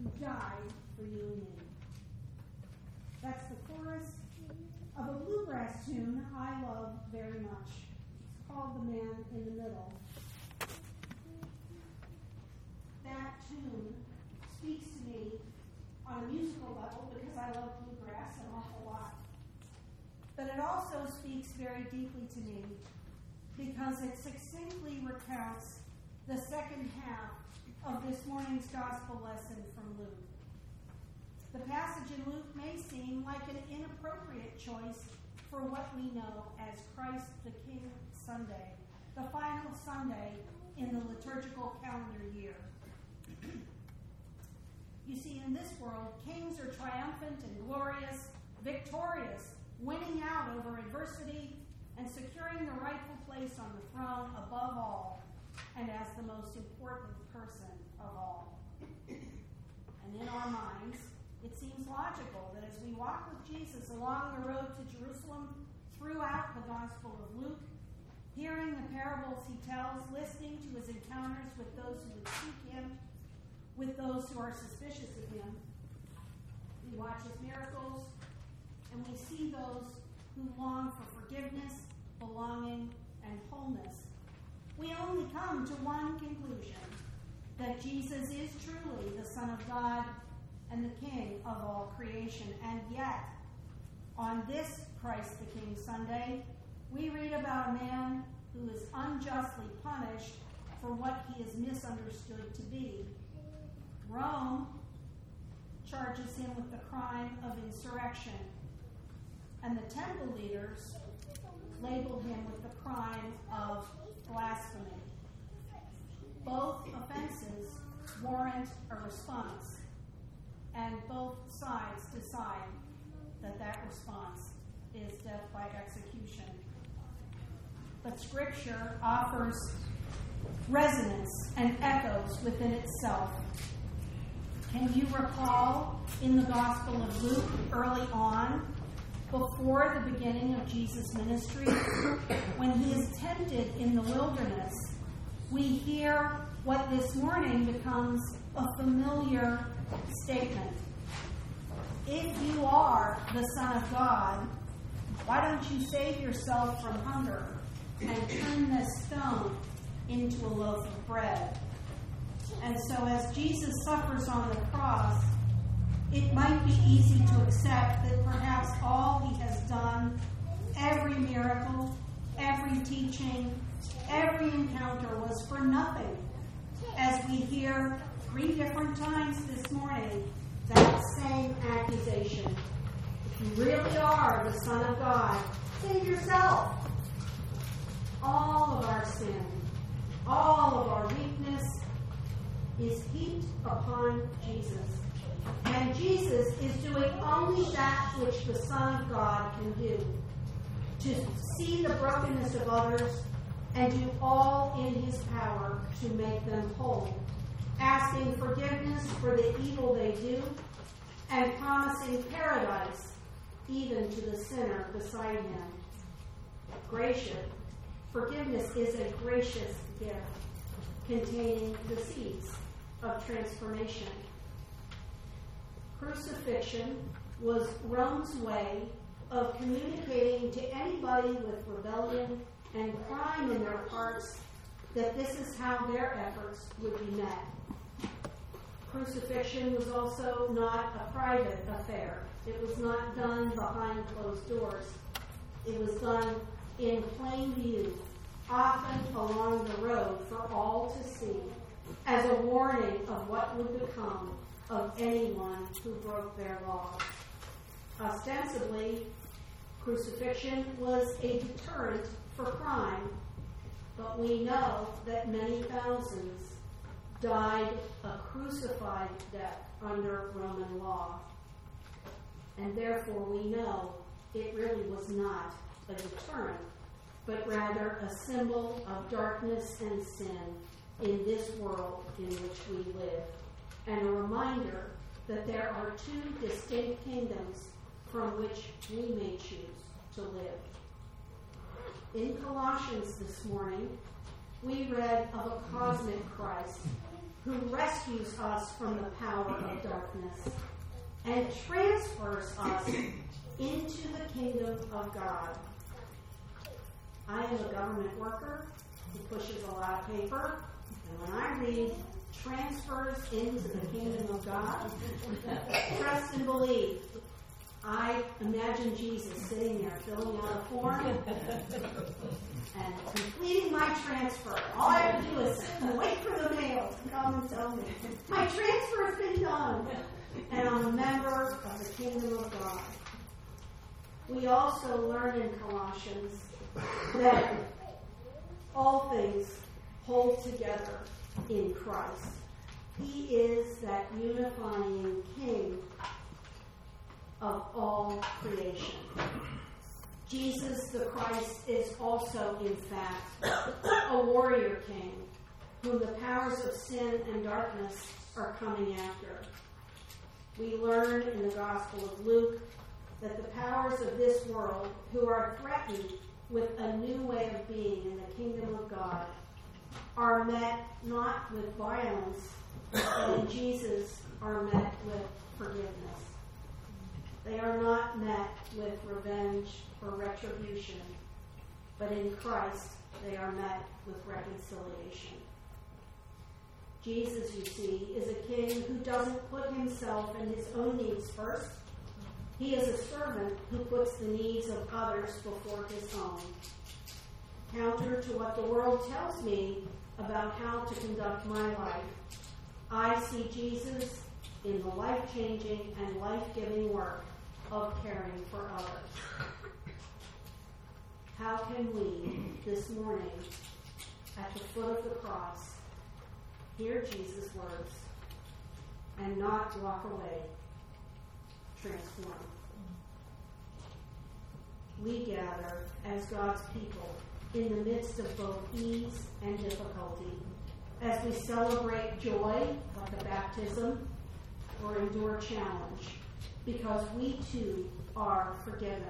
who died for you and me. That's the chorus of a bluegrass tune I love very much. It's called The Man in the Middle. That tune speaks to me on a musical level because I love bluegrass an awful lot. But it also speaks very deeply to me because it succinctly recounts the second half of this morning's gospel lesson from Luke. The passage in Luke may seem like an inappropriate choice for what we know as Christ the King Sunday, the final Sunday in the liturgical calendar year. You see, in this world, kings are triumphant and glorious, victorious, winning out over adversity and securing the rightful place on the throne above all and as the most important person of all. And in our minds, it seems logical that as we walk with Jesus along the road to Jerusalem throughout the Gospel of Luke, hearing the parables he tells, listening to his encounters with those who would seek him, with those who are suspicious of him, we watch his miracles, and we see those who long for forgiveness, belonging, and wholeness. We only come to one conclusion, that Jesus is truly the Son of God and the King of all creation. And yet, on this Christ the King Sunday, we read about a man who is unjustly punished for what he is misunderstood to be. Rome charges him with the crime of insurrection, and the temple leaders label him with the crime of blasphemy. Both offenses warrant a response, and both sides decide that that response is death by execution. But Scripture offers resonance and echoes within itself. Can you recall in the Gospel of Luke early on, before the beginning of Jesus' ministry, when he is tempted in the wilderness, we hear what this morning becomes a familiar statement. If you are the Son of God, why don't you save yourself from hunger and turn this stone into a loaf of bread? And so as Jesus suffers on the cross, it might be easy to accept that perhaps all he has done, every miracle, every teaching, every encounter was for nothing. As we hear 3 different times this morning, that same accusation. If you really are the Son of God, save yourself. All of our sin, all of our weakness is heaped upon Jesus. And Jesus is doing only that which the Son of God can do, to see the brokenness of others and do all in his power to make them whole, asking forgiveness for the evil they do and promising paradise even to the sinner beside him. Forgiveness is a gracious gift containing the seeds of transformation. Crucifixion was Rome's way of communicating to anybody with rebellion and crime in their hearts that this is how their efforts would be met. Crucifixion was also not a private affair. It was not done behind closed doors. It was done in plain view, often along the road for all to see, as a warning of what would become of anyone who broke their laws. Ostensibly, crucifixion was a deterrent for crime, but we know that many thousands died a crucified death under Roman law. And therefore we know it really was not a deterrent, but rather a symbol of darkness and sin in this world in which we live, and a reminder that there are 2 distinct kingdoms from which we may choose to live. In Colossians this morning, we read of a cosmic Christ who rescues us from the power of darkness and transfers us into the kingdom of God. I am a government worker who pushes a lot of paper, and when I read transfers into the kingdom of God, trust and believe, I imagine Jesus sitting there filling out a form and completing my transfer. All I have to do is wait for the mail to come and tell me my transfer has been done, and I'm a member of the kingdom of God. We also learn in Colossians that all things hold together in Christ. He is that unifying King of all creation. Jesus the Christ is also, in fact, a warrior king whom the powers of sin and darkness are coming after. We learn in the Gospel of Luke that the powers of this world who are threatened with a new way of being in the kingdom of God are met not with violence, but in Jesus are met with forgiveness. They are not met with revenge or retribution, but in Christ they are met with reconciliation. Jesus, you see, is a king who doesn't put himself and his own needs first. He is a servant who puts the needs of others before his own. Counter to what the world tells me about how to conduct my life, I see Jesus in the life-changing and life-giving work of caring for others. How can we, this morning, at the foot of the cross, hear Jesus' words and not walk away transformed? We gather as God's people in the midst of both ease and difficulty as we celebrate joy, like a baptism, or endure challenge, because we too are forgiven.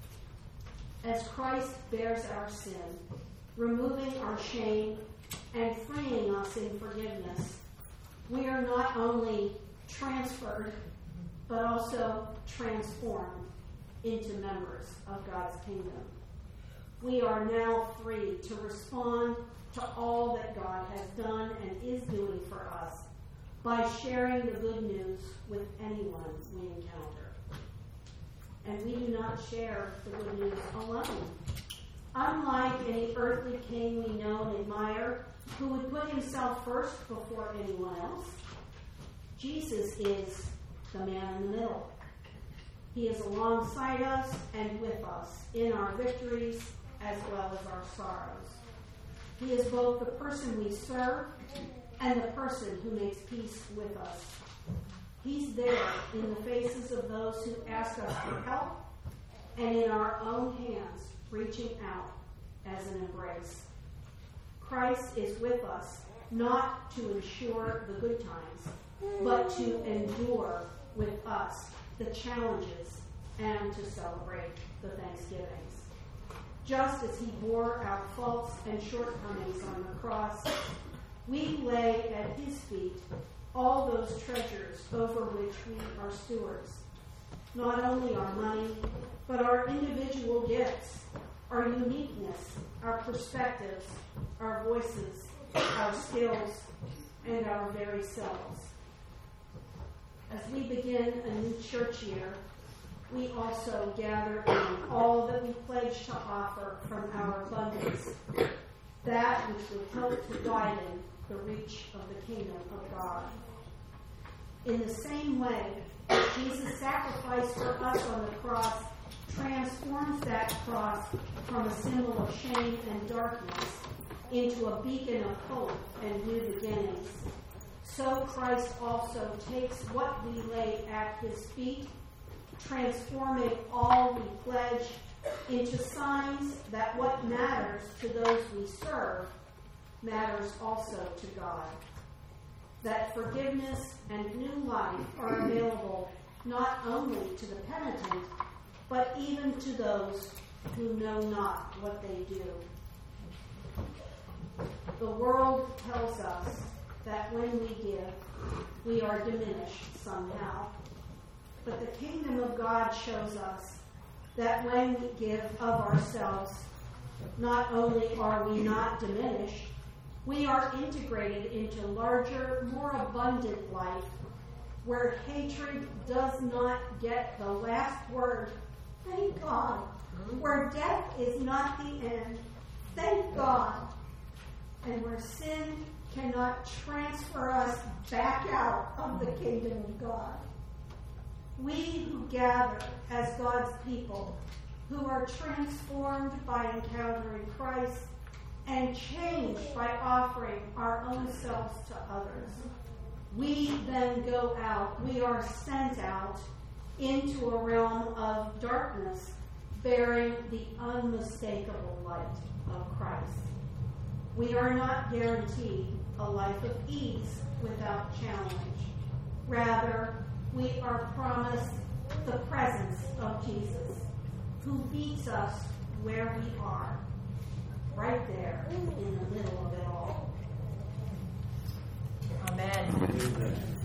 As Christ bears our sin, removing our shame and freeing us in forgiveness, we are not only transferred, but also transformed into members of God's kingdom. We are now free to respond to all that God has done and is doing for us by sharing the good news with anyone we encounter. And we do not share the good news alone. Unlike any earthly king we know and admire, who would put himself first before anyone else, Jesus is the man in the middle. He is alongside us and with us in our victories as well as our sorrows. He is both the person we serve and the person who makes peace with us. He's there in the faces of those who ask us for help and in our own hands reaching out as an embrace. Christ is with us not to ensure the good times, but to endure with us the challenges and to celebrate the thanksgivings. Just as he bore our faults and shortcomings on the cross, we lay at his feet all those treasures over which we are stewards. Not only our money, but our individual gifts, our uniqueness, our perspectives, our voices, our skills, and our very selves. As we begin a new church year, we also gather in all that we pledge to offer from our abundance, that which would help to widen the reach of the kingdom of God. In the same way, Jesus' sacrifice for us on the cross transforms that cross from a symbol of shame and darkness into a beacon of hope and new beginnings. So Christ also takes what we lay at his feet, transforming all we pledge into signs that what matters to those we serve matters also to God. That forgiveness and new life are available not only to the penitent, but even to those who know not what they do. The world tells us that when we give, we are diminished somehow. But the kingdom of God shows us that when we give of ourselves, not only are we not diminished, we are integrated into larger, more abundant life, where hatred does not get the last word. Thank God. Where death is not the end. Thank God. And where sin cannot transfer us back out of the kingdom of God. We who gather as God's people, who are transformed by encountering Christ and changed by offering our own selves to others, we then go out, we are sent out into a realm of darkness, bearing the unmistakable light of Christ. We are not guaranteed a life of ease without challenge. Rather, we are promised the presence of Jesus, who meets us where we are, right there in the middle of it all. Amen.